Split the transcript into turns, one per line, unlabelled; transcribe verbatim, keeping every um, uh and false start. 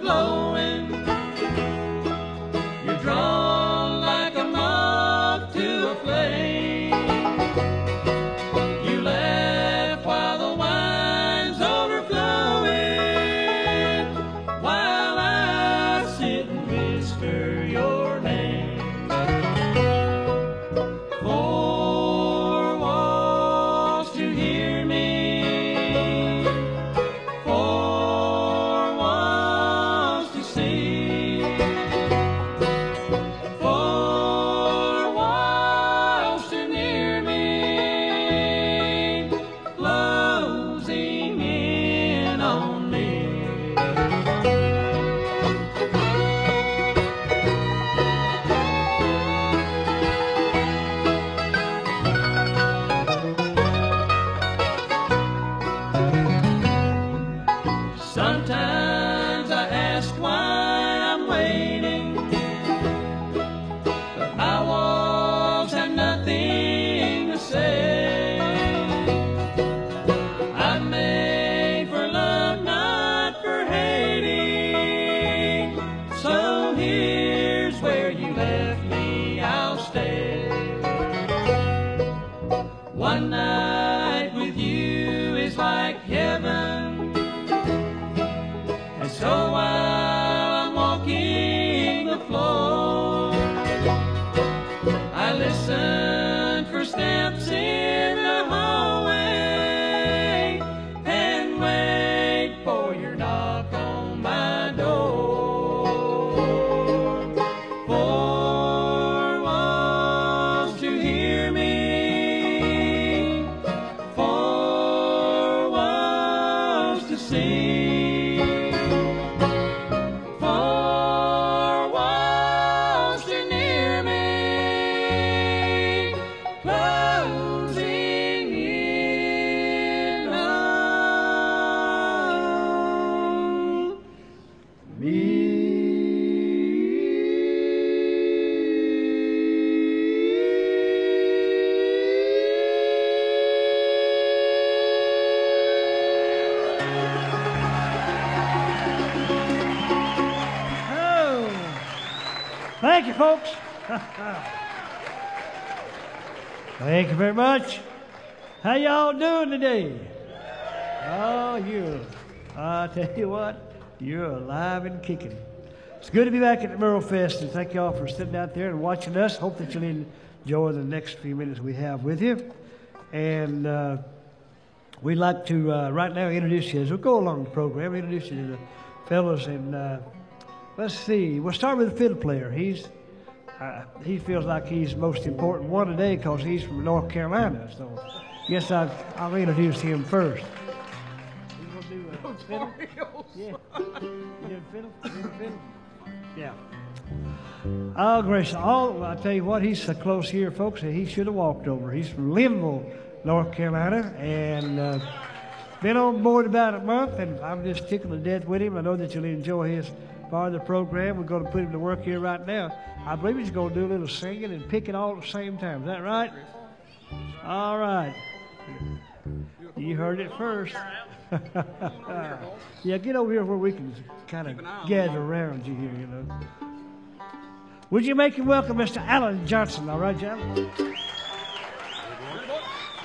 glowing. You're drawn like a moth to a flame. You laugh while the wine's overflowing, while I sit and whisper your name. Four walls to hear me, four walls to see, four walls to near me, closing in on me. Sometimes I ask why I'm waiting, but my walls have nothing to say. I'm made for love, not for hating. So here's where you left me, I'll stay. One night with you is like heaven. And so while I'm walking the floor, I listen for steps in the hallway and wait for your knock on my door. Four walls to hear me, four walls to see. Four walls to near me, closing in on me.
Oh, thank you, folks. Thank you very much. How y'all doing today? Oh, you. I tell you what, you're alive and kicking. It's good to be back at the Merle Fest, and thank y'all for sitting out there and watching us. Hope that you'll enjoy the next few minutes we have with you. And uh, we'd like to uh, right now introduce you as we go along the program. Introduce you to the fellows, and uh, let's see. We'll start with the fiddle player. He's uh, he feels like he's the most important one today because he's from North Carolina. So, guess I'll, I'll introduce him first. You gonna do a fiddle? Yeah. You do a fiddle? You do a fiddle? Yeah. Oh, gracious. All, I tell you what, he's so close here, folks, that he should have walked over. He's from Linville, North Carolina, and uh, been on board about a month, and I'm just tickled to death with him. I know that you'll enjoy his part of the program. We're going to put him to work here right now. I believe he's going to do a little singing and picking all at the same time. Is that right? All right. You heard it first. Yeah, get over here where we can kind of gather around you here, you know. Would you make him welcome Mister Alan Johnson, all right, Alan?